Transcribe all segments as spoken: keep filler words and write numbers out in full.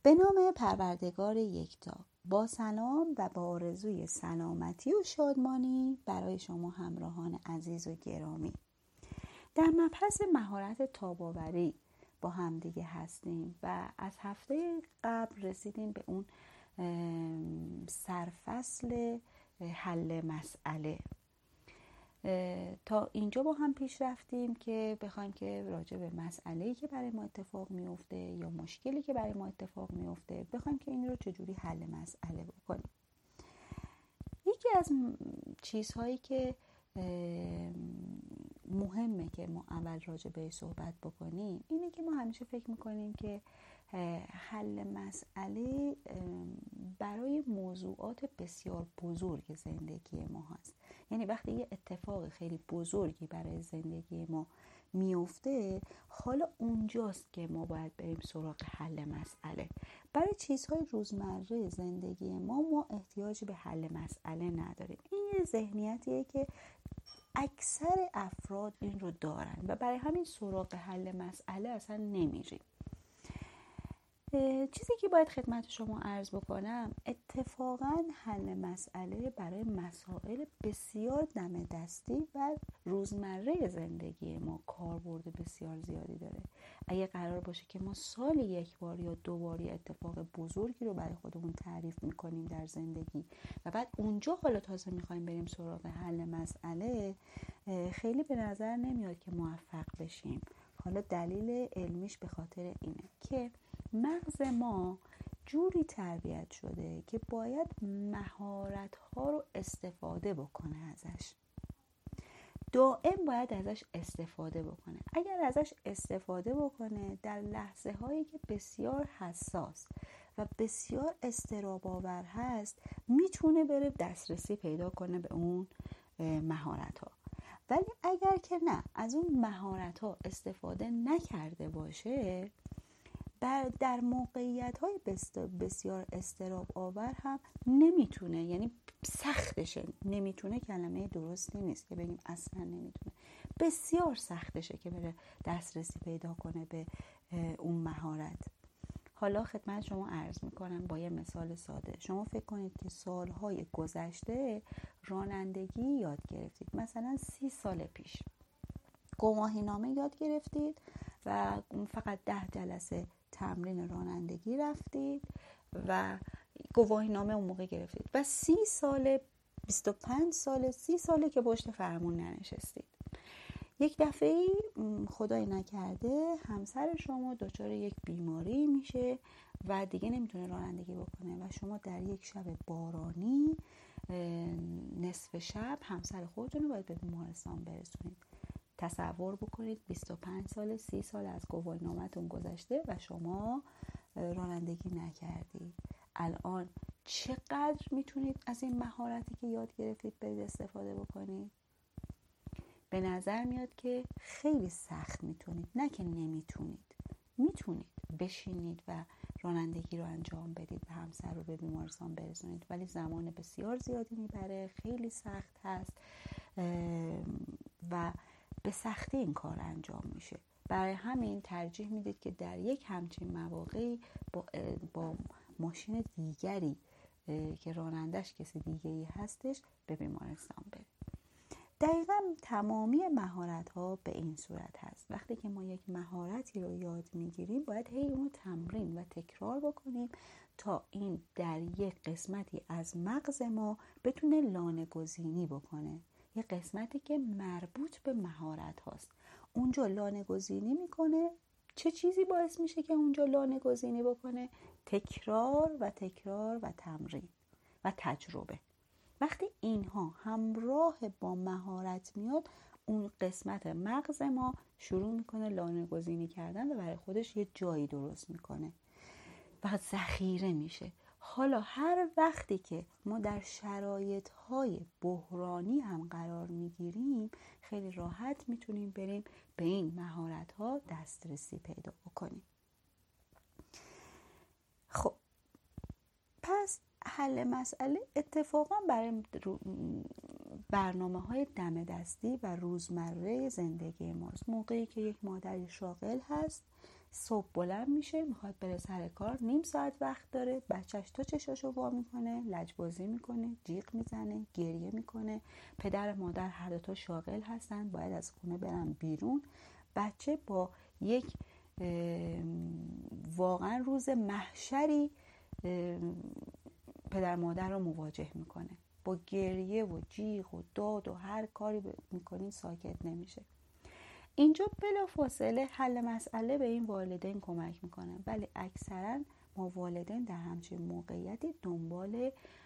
به نام پروردگار یکتا، با سلام و با آرزوی سلامتی و شادمانی برای شما همراهان عزیز و گرامی. در مبحث مهارت تاب‌آوری با هم دیگه هستیم و از هفته قبل رسیدیم به اون سرفصل حل مسئله. تا اینجا با هم پیش رفتیم که بخوایم که راجع به مسئله‌ای که برای ما اتفاق میفته یا مشکلی که برای ما اتفاق میفته بخوایم که این رو چجوری حل مسئله بکنیم. یکی از چیزهایی که مهمه که ما اول راجع به صحبت بکنیم اینه که ما همیشه فکر میکنیم که حل مسئله برای موضوعات بسیار بزرگ زندگی ما هست. یعنی وقتی یه اتفاق خیلی بزرگی برای زندگی ما میفته، حالا اونجاست که ما باید بریم سراغ حل مسئله. برای چیزهای روزمره زندگی ما ما احتیاجی به حل مسئله نداریم. این یه ذهنیتیه که اکثر افراد این رو دارن و برای همین سراغ حل مسئله اصلا نمیریم. چیزی که باید خدمت شما عرض بکنم، اتفاقا حل مسئله برای مسائل بسیار دم دستی و روزمره زندگی ما کاربرد بسیار زیادی داره. اگه قرار باشه که ما سال یک بار یا دو بار اتفاق بزرگی رو برای خودمون تعریف میکنیم در زندگی و بعد اونجا حالا تازه میخوایم بریم سراغ حل مسئله، خیلی به نظر نمیاد که موفق بشیم. حالا دلیل علمیش به خاطر اینه که مغز ما جوری تربیت شده که باید مهارت‌ها رو استفاده بکنه ازش. دائم باید ازش استفاده بکنه. اگر ازش استفاده بکنه در لحظه هایی که بسیار حساس و بسیار اضطراب‌آور هست، میتونه بره دسترسی پیدا کنه به اون مهارت‌ها. ولی اگر که نه، از اون مهارت‌ها استفاده نکرده باشه، در موقعیت‌های بسیار اضطراب آور هم نمیتونه، یعنی سختشه، نمیتونه کلمه درستی نیست که بگیم اصلا نمیتونه، بسیار سختشه که بره دسترسی پیدا کنه به اون مهارت. حالا خدمت شما عرض میکنم با یه مثال ساده. شما فکر کنید که سالهای گذشته رانندگی یاد گرفتید، مثلا سی سال پیش گواهینامه یاد گرفتید و فقط ده جلسه تمرین رانندگی رفتید و گواهینامه اون موقع گرفتید و سی سال، بیست و پنج سال، سی ساله که پشت فرمون ننشستید. یک دفعه خدای نکرده همسر شما دچار یک بیماری میشه و دیگه نمیتونه رانندگی بکنه و شما در یک شب بارانی نصف شب همسر خودتون رو باید به بیمارستان برسونید. تصور بکنید بیست و پنج سال، سی سال از گواهینامه‌تون گذشته و شما رانندگی نکردید. الان چقدر میتونید از این مهارتی که یاد گرفتید برید استفاده بکنید؟ به نظر میاد که خیلی سخت میتونید، نه که نمیتونید. میتونید بشینید و رانندگی رو انجام بدید و همسر رو به بیمارستان برسونید، ولی زمان بسیار زیادی میبره، خیلی سخت هست و به سختی این کار انجام میشه. برای همین ترجیح میدید که در یک همچین مواقعی با, با ماشین دیگری که رانندش کسی دیگری هستش به بیمارستان برید. دقیقا تمامی مهارت ها به این صورت هست. وقتی که ما یک مهارتی رو یاد میگیریم باید هی اونو تمرین و تکرار بکنیم تا این در یک قسمتی از مغز ما بتونه لانه گزینی بکنه. یه قسمتی که مربوط به مهارت هاست. اونجا لانه گزینی میکنه. چه چیزی باعث میشه که اونجا لانه گزینی بکنه؟ تکرار و تکرار و تمرین و تجربه. وقتی اینها همراه با مهارت میاد، اون قسمت مغز ما شروع میکنه لانه گزینی کردن و برای خودش یه جایی درست میکنه و ذخیره میشه. حالا هر وقتی که ما در شرایط‌های بحرانی هم قرار میگیریم، خیلی راحت میتونیم بریم به این مهارت‌ها دسترسی پیدا بکنیم. خب پس حل مسئله اتفاقا برای برنامه‌های دم دستی و روزمره زندگی ماست. موقعی که یک مادر شاغل هست صبح بلند میشه، میخواد بره سر کار، نیم ساعت وقت داره، بچهش تو چشاشو وا میکنه، لجبازی میکنه، جیغ میزنه، گریه میکنه، پدر مادر هر دو تا شاغل هستن، باید از خونه برن بیرون. بچه با یک واقعا روز محشری پدر مادر رو مواجه میکنه، با گریه و جیغ و داد و هر کاری میکنین ساکت نمیشه. اینجا بلافاصله حل مسئله به این والدین کمک میکنه، ولی اکثرا ما والدین در همچین موقعیتی دنبال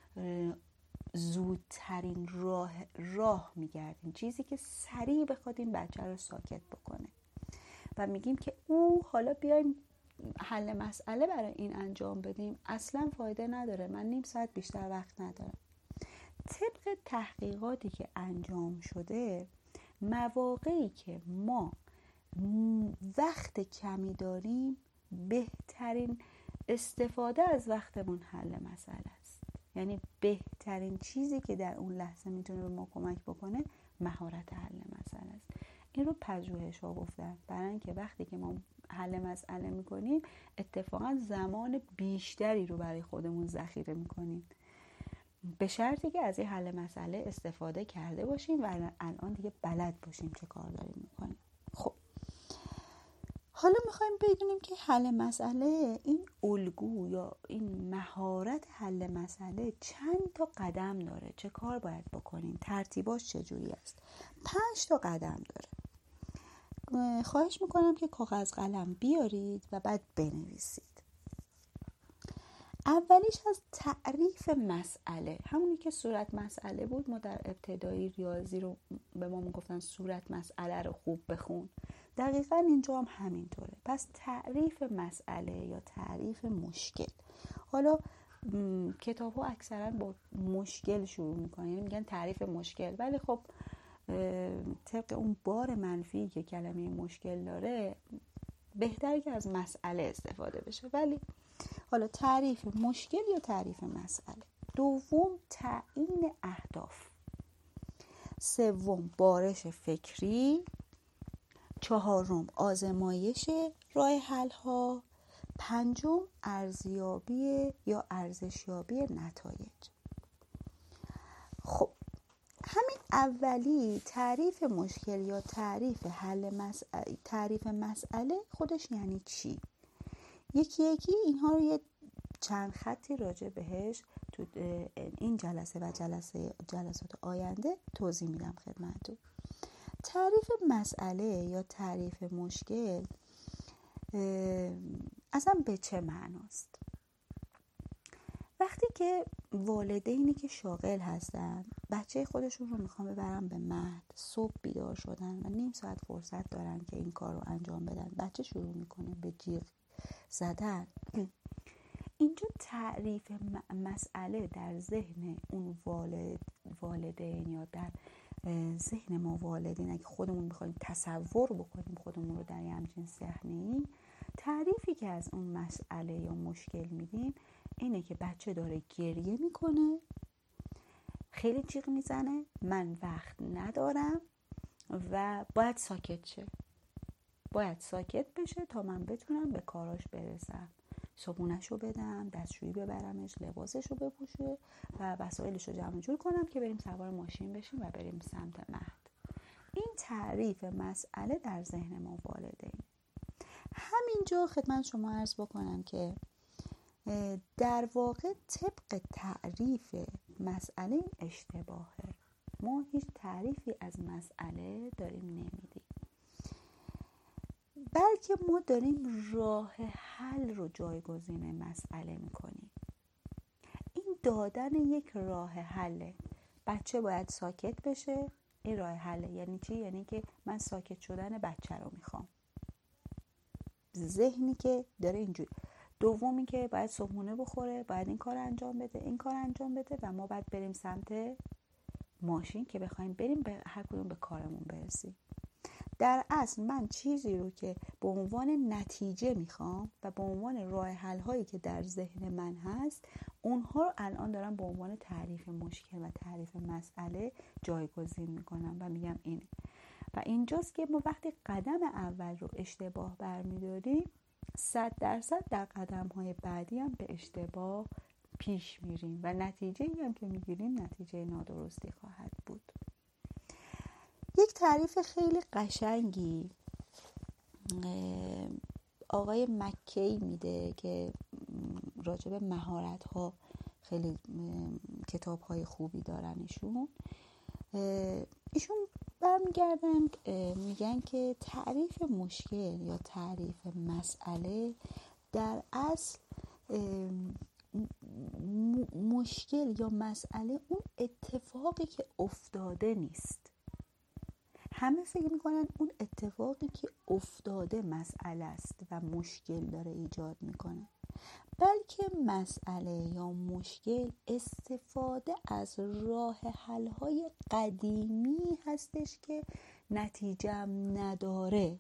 زودترین راه راه میگردیم، چیزی که سریع بخواد این بچه رو ساکت بکنه و میگیم که او حالا بیایم حل مسئله برای این انجام بدیم. اصلا فایده نداره، من نیم ساعت بیشتر وقت ندارم. طبق تحقیقاتی که انجام شده، مواقعی که ما وقت کمی داریم، بهترین استفاده از وقتمون حل مسئله است. یعنی بهترین چیزی که در اون لحظه میتونه به ما کمک بکنه مهارت حل مسئله است. این رو پژوهش‌ها گفتن، برای اینکه وقتی که ما حل مسئله میکنیم اتفاقا زمان بیشتری رو برای خودمون ذخیره میکنیم، به شرطی که از این حل مسئله استفاده کرده باشیم و الان دیگه بلد باشیم چه کار داریم میکنیم. خب حالا میخوایم بدونیم که حل مسئله، این الگو یا این مهارت حل مسئله چند تا قدم داره، چه کار باید بکنیم، ترتیباش چجوری است. پنج تا قدم داره. خواهش میکنم که کاغذ قلم بیارید و بعد بنویسید. اولیش از تعریف مسئله، همونی که صورت مسئله بود. ما در ابتدایی ریاضی رو به ما میگفتن صورت مسئله رو خوب بخون، دقیقاً اینجا هم همینطوره. پس تعریف مسئله یا تعریف مشکل. حالا کتاب ها اکثرا با مشکل شروع میکنن، یعنی میگن تعریف مشکل، ولی خب طبق اون بار منفی که کلمه مشکل داره بهتره که از مسئله استفاده بشه. ولی حالا تعریف مشکل یا تعریف مسئله. دوم تعیین اهداف. سوم بارش فکری. چهارم آزمایش راه حل ها. پنجم ارزیابی یا ارزشیابی نتایج. خب همین اولی تعریف مشکل یا تعریف حل مسئله، تعریف مسئله خودش یعنی چی؟ یکی یکی اینها رو یه چند خطی راجع بهش تو این جلسه و جلسه جلسات آینده توضیح میدم خدمتتون. تعریف مسئله یا تعریف مشکل اصلا به چه معناست؟ وقتی که والدینی که شاغل هستن بچه خودشون رو میخوان ببرن به مهد، صبح بیدار شدن و نیم ساعت فرصت دارن که این کار رو انجام بدن، بچه شروع میکنه به جیغ زدن. اینجا تعریف مسئله در ذهن اون والد والدین یا در ذهن ما والدین، اگه خودمون بخوایم تصور بکنیم خودمون رو در یه همچین صحنه‌ای، تعریفی که از اون مسئله یا مشکل میدیم اینه که بچه داره گریه میکنه، خیلی جیغ میزنه، من وقت ندارم و باید ساکت شه، باید ساکت بشه تا من بتونم به کاراش برسم، صبحونه‌شو بدم، دستشویی ببرمش، لباسشو بپوشه و وسایلشو جمع جور کنم که بریم سوار ماشین بشیم و بریم سمت مهد. این تعریف مسئله در ذهن ما والدین. همینجا خدمت شما عرض بکنم که در واقع طبق تعریف مسئله اشتباهه. ما هیچ تعریفی از مسئله داریم نمیدیم، بلکه ما داریم راه حل رو جایگزین مسئله میکنیم. این دادن یک راه حله. بچه باید ساکت بشه، این راه حله. یعنی چی؟ یعنی که من ساکت شدن بچه رو میخوام. ذهنی که داره اینجوری. دومی که باید صبحونه بخوره، باید این کار انجام بده، این کار انجام بده و ما باید بریم سمت ماشین که بخوایم بریم به هر کدوم به کارمون برسیم. در اصل من چیزی رو که به عنوان نتیجه میخوام و به عنوان راه حل هایی که در ذهن من هست، اونها رو الان دارم به عنوان تعریف مشکل و تعریف مسئله جایگزین میکنم و میگم اینه. و اینجاست که ما وقتی قدم اول رو اشتباه برمیداریم صد درصد در قدم های بعدی هم به اشتباه پیش میریم و نتیجه ای هم که میگیریم نتیجه نادرستی خواهد بود. یک تعریف خیلی قشنگی آقای مکی میده که راجع به مهارت ها خیلی کتاب های خوبی دارن. ایشون ایشون برمیگردن میگن که تعریف مشکل یا تعریف مسئله در اصل مشکل یا مسئله اون اتفاقی که افتاده نیست. همه فکر میکنن اون اتفاقی که افتاده مسئله است و مشکل داره ایجاد میکنه، بلکه مسئله یا مشکل استفاده از راه حل‌های قدیمی هستش که نتیجه نداره.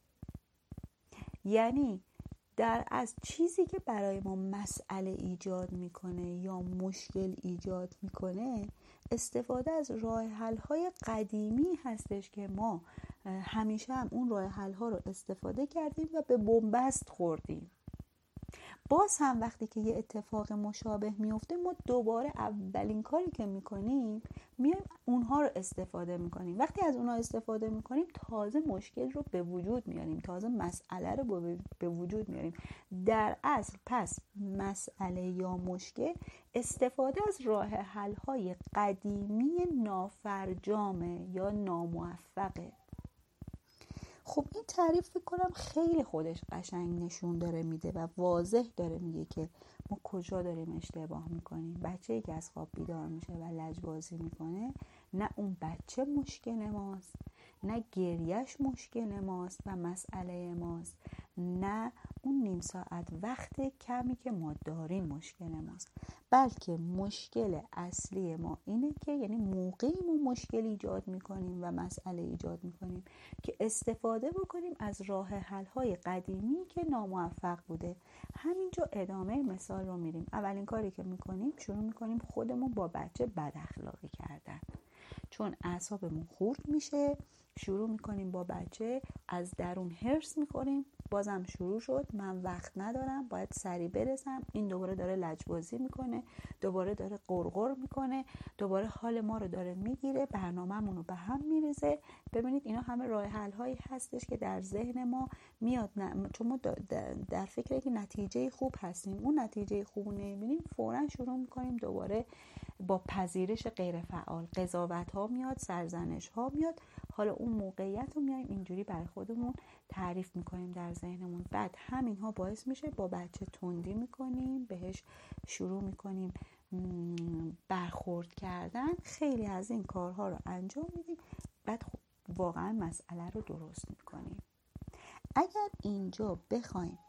یعنی در از چیزی که برای ما مسئله ایجاد میکنه یا مشکل ایجاد میکنه استفاده از راه حل‌های قدیمی هستش که ما همیشه هم اون راه حل‌ها رو استفاده کردیم و به بنبست خوردیم. باز هم وقتی که یه اتفاق مشابه میفته ما دوباره اولین کاری که میکنیم میایم اونها رو استفاده میکنیم. وقتی از اونها استفاده میکنیم تازه مشکل رو به وجود میاریم، تازه مسئله رو به وجود میاریم. در اصل پس مسئله یا مشکل استفاده از راه حل‌های قدیمی نافرجامه یا ناموفقه. خب این تعریف فکر کنم خیلی خودش قشنگ نشون داره میده و واضح داره میگه که ما کجا داریم اشتباه میکنیم. بچه‌ای که از خواب بیدار میشه و لجبازی میکنه، نه اون بچه مشکل ماست، نه گریهش مشکل ماست و مسئله ماست، نه اون نیم ساعت وقت کمی که ما داریم مشکل ماست، بلکه مشکل اصلی ما اینه که یعنی موقعی ما مشکل ایجاد میکنیم و مسئله ایجاد میکنیم که استفاده بکنیم از راه حل‌های قدیمی که ناموفق بوده. همینجا ادامه مثال رو میریم. اولین کاری که میکنیم شروع میکنیم خودمون با بچه بد اخلاقی کردن، چون اعصابمون خورد میشه شروع میکنیم با بچه از درون هرس میخوریم. بازم شروع شد، من وقت ندارم، باید سریع برسم. این دوباره داره لجبازی میکنه، دوباره داره قرقر میکنه، دوباره حال ما رو داره میگیره، برنامه‌مون رو به هم میریزه. ببینید اینا همه راه حل هایی هستش که در ذهن ما میاد، چون ما در فکر که نتیجه خوب هستیم، اون نتیجه خوب رو نمیبینیم، فوراً شروع میکنیم دوباره با پذیرش غیر فعال، قضاوت ها میاد، سرزنش ها میاد. حالا اون موقعیت رو میایم اینجوری برای خودمون تعریف میکنیم در ذهنمون. بعد همین ها باعث میشه با بچه تندی میکنیم، بهش شروع میکنیم برخورد کردن. خیلی از این کارها رو انجام میدیم، بعد خب واقعا مسئله رو درست میکنیم. اگر اینجا بخوایم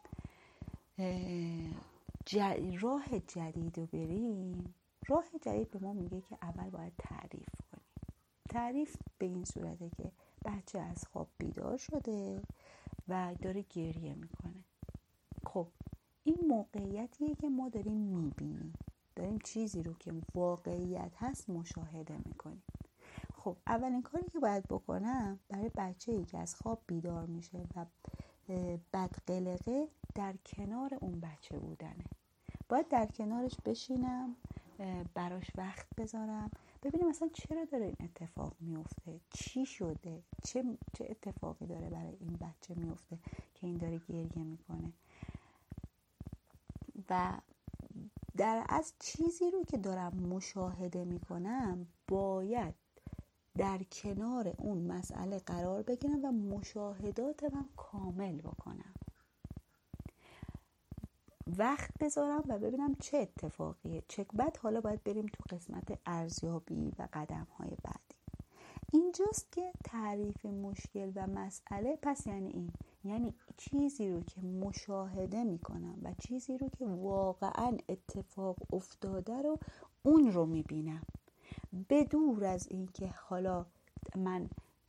ج... راه جدید رو بریم، راه جدید به ما میگه که اول باید تعریف کنیم. تعریف به این صورته که بچه از خواب بیدار شده و داره گریه میکنه. خب این موقعیتیه که ما داریم میبینیم، داریم چیزی رو که واقعیت هست مشاهده میکنیم. خب اولین کاری که باید بکنم برای بچه‌ای که از خواب بیدار میشه و بدقلقه در کنار اون بچه بودنه. باید در کنارش بشینم، براش وقت بذارم، ببینیم مثلا چرا داره این اتفاق میفته، چی شده، چه چه اتفاقی داره برای این بچه میفته که این داره گریه میکنه. و در از چیزی رو که دارم مشاهده میکنم باید در کنار اون مسئله قرار بگیرم و مشاهدات من کامل بکنم، وقت بذارم و ببینم چه اتفاقیه. چک بعد حالا باید بریم تو قسمت ارزیابی و قدم‌های بعدی. اینجاست که تعریف مشکل و مسئله پس یعنی این، یعنی چیزی رو که مشاهده میکنم و چیزی رو که واقعا اتفاق افتاده رو اون رو میبینم، بدور از این که حالا من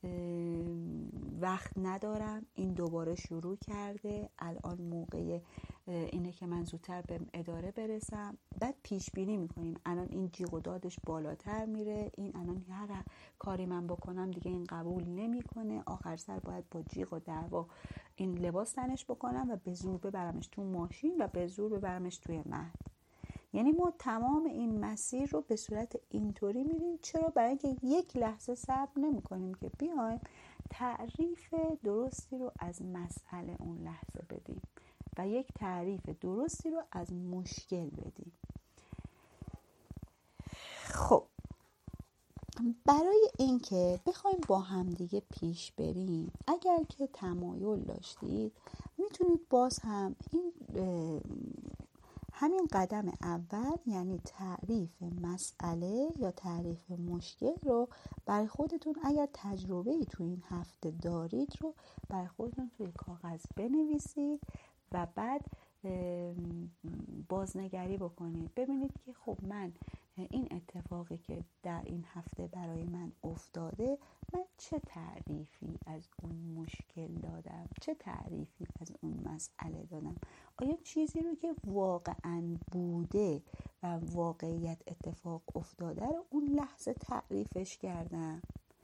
وقت ندارم، این دوباره شروع کرده، الان موقع اینه که من زودتر به اداره برسم. بعد پیش بینی میکنیم الان این جیغ و دادش بالاتر میره، این الان هر کاری من بکنم دیگه این قبول نمیکنه، آخر سر باید با جیغ و دعوا این لباس تنش بکنم و به زور ببرمش تو ماشین و به زور ببرمش توی مهد. یعنی ما تمام این مسیر رو به صورت اینطوری میریم. چرا؟ برای اینکه یک لحظه صبر نمی کنیم که بیایم تعریف درستی رو از مسئله اون لحظه بدیم و یک تعریف درستی رو از مشکل بدیم. خب برای اینکه بخوایم با همدیگه پیش بریم، اگر که تمایل داشتید میتونید باز هم این همین قدم اول، یعنی تعریف مسئله یا تعریف مشکل رو برای خودتون اگر تجربه‌ای تو این هفته دارید رو برای خودتون توی کاغذ بنویسید و بعد بازنگری بکنید. ببینید که خب من این اتفاقی که در این هفته برای من افتاده، من چه تعریفی از اون مشکل دادم، چه تعریفی از اون مسئله دادم. آیا چیزی رو که واقعاً بوده و واقعیت اتفاق افتاده رو اون لحظه تعریفش کردم؟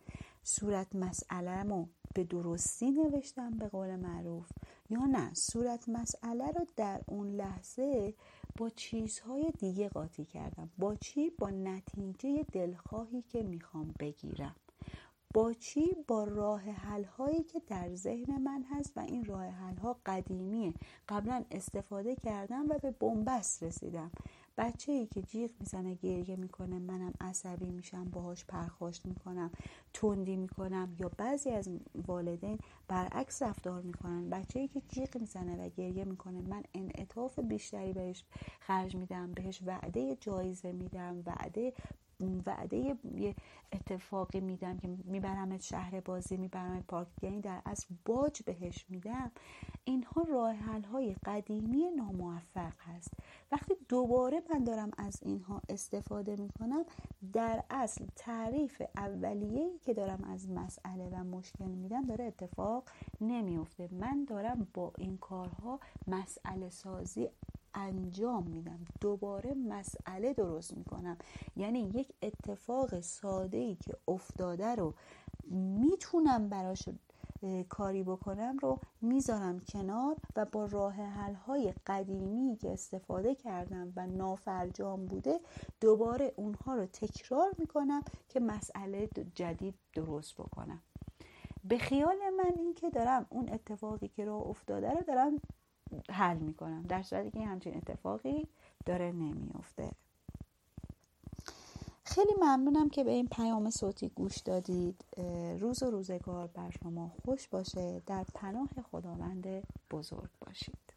صورت مسئله‌مو به درستی نوشتم به قول معروف، یا نه صورت مسئله رو در اون لحظه با چیزهای دیگه قاطی کردم؟ با چی؟ با نتیجه دلخواهی که میخوام بگیرم. با چی؟ با راه حل هایی که در ذهن من هست و این راه حل ها قدیمیه، قبلا استفاده کردم و به بنبست رسیدم. بچه‌ای که جیغ میزنه، گریه میکنه، منم عصبی میشم، باهاش پرخاشت میکنم، تندی میکنم، یا بعضی از والدین برعکس رفتار میکنن. بچه‌ای که جیغ میزنه و گریه میکنه، من انعطاف بیشتری بهش خرج میدم، بهش وعده جایزه میدم، وعده وعده یه اتفاقی میدم که میبرمت شهر بازی، میبرمت پارک، یعنی در اصل باج بهش میدم. اینها راه حل های قدیمی ناموفق هست. وقتی دوباره من دارم از اینها استفاده میکنم، در اصل تعریف اولیه‌ای که دارم از مسئله و مشکل میدم داره اتفاق نمیفته. من دارم با این کارها مسئله سازی انجام میدم، دوباره مسئله درست میکنم. یعنی یک اتفاق ساده‌ای که افتاده رو میتونم براش کاری بکنم رو میذارم کنار و با راه حل‌های قدیمی که استفاده کردم و نافرجام بوده دوباره اونها رو تکرار میکنم که مسئله جدید درست بکنم. به خیال من این که دارم اون اتفاقی که راه افتاده رو دارم حل میکنم، در صورتی که همچین اتفاقی داره نمیفته. خیلی ممنونم که به این پیام صوتی گوش دادید. روز و روزگار بر شما خوش باشه. در پناه خداوند بزرگ باشید.